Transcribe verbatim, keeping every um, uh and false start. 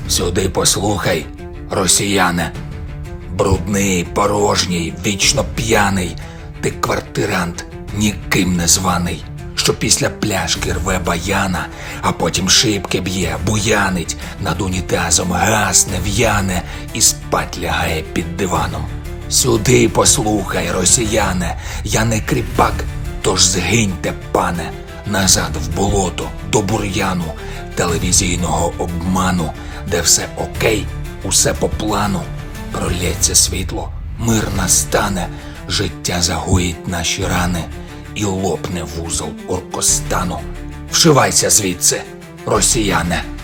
Сюди послухай, росіяне. Брудний, порожній, вічно п'яний, ти квартирант, ніким не званий, що після пляшки рве баяна, а потім шибки б'є, буянить, над унітазом гасне, в'яне і спать лягає під диваном. Сюди послухай, росіяне, я не кріпак, тож згиньте, пане, назад в болото, до бур'яну, телевізійного обману, де все окей, усе по плану. Пролється світло, мир настане, життя загоїть наші рани і лопне вузол оркостану. Вшивайся звідси, росіяне.